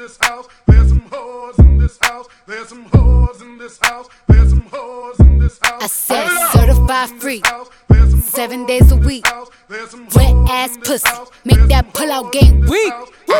this house. There's some whores in this house. There's some whores in this house. There's some whores in this house. I said certified free, 7 days a week. Wet ass pussy, make that pull out game weak.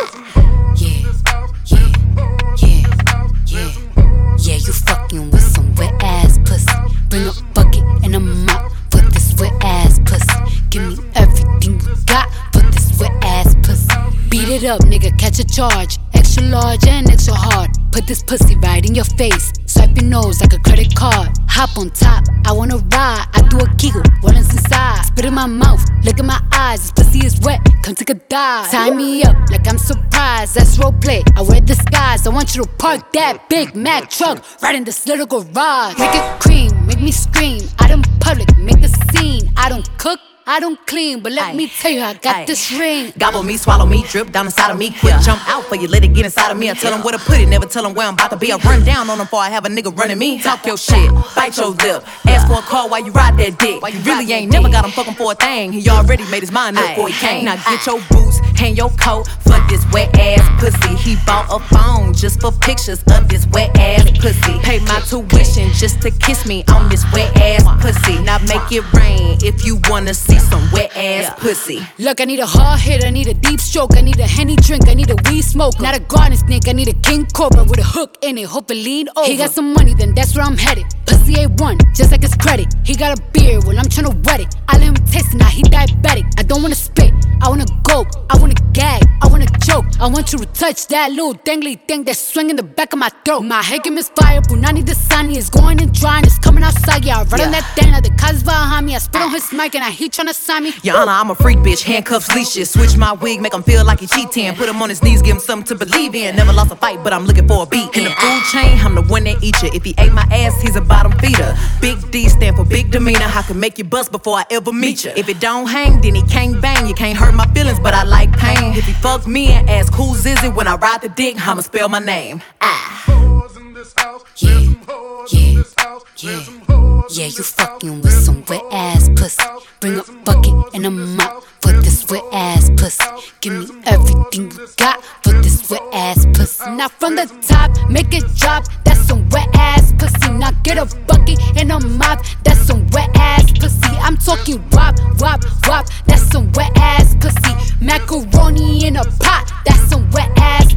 Yeah, you fucking with some wet ass pussy. Bring a bucket and a mop for this wet ass pussy. Give me everything you got for this wet ass pussy. Beat it up, nigga, catch a charge. Extra large and extra hard. Put this pussy right in your face. Swipe your nose like a credit card. Hop on top, I wanna ride. I do a kegel, what is inside? Spit in my mouth, look in my eyes. This pussy is wet, come take a dive. Tie me up like I'm surprised, that's roleplay. I wear disguise, I want you to park that Big Mac truck right in this little garage. Make it cream, make me scream. Out in public, make a scene. I don't cook, I don't clean, but let me tell you, I got this ring. Gobble me, swallow me, drip down inside of me. Quick jump out for you, let it get inside of me. I tell them where to put it, never tell them where I'm about to be. I run down on them before I have a nigga running me. Talk your shit, bite your lip. Ask for a call while you ride that dick. You really ain't never got him fucking for a thing. He already made his mind up before he came. Now get your boots, hang your coat for this wet ass pussy. He bought a phone just for pictures of this wet ass pussy. Pay my tuition just to kiss me on this wet ass pussy. Now make it rain if you wanna see some wet ass pussy. Look, I need a hard hit, I need a deep stroke, I need a Henny drink, I need a weed smoke. Not a garden snake, I need a king cobra with a hook in it, hope it lean over. He got some money, then that's where I'm headed. Pussy A1, just like his credit. He got a beard, well I'm tryna wet it. I let him taste it, now he diabetic. I don't wanna spit, I wanna go, I wanna gag, I wanna choke. I want you to touch that little dangly thing that's swinging the back of my throat. My head can misfire, Brunani the sunny is going and drying, it's coming outside. Yeah, I run on that thing, now the cuz behind me. I spit on his mic and I he tryna sign me. Your Honor, I'm a freak bitch, handcuffs, leashes. Switch my wig, make him feel like he cheating. Put him on his knees, give him something to believe in. Never lost a fight, but I'm looking for a beat. In the food chain, I'm the one that eat you. If he ate my ass, he's a bottom feeder. Big D stand for big demeanor. I can make you bust before I ever meet you. If it don't hang, then he can't bang. You can't hurt my feelings, but I like pain. If he fuck me and ask who's is it when I ride the dick, I'ma spell my name. Yeah, you fucking with some wet ass pussy. Bring a bucket and a mop for this wet ass pussy. Give me everything you got for this wet ass pussy. Now from the top, make it drop, that's some wet ass pussy. Now get a bucket and a mop, that's some wet ass pussy. I'm talking wop, wop, wop, that's some wet ass pussy. Macaroni in a pot, that's some wet ass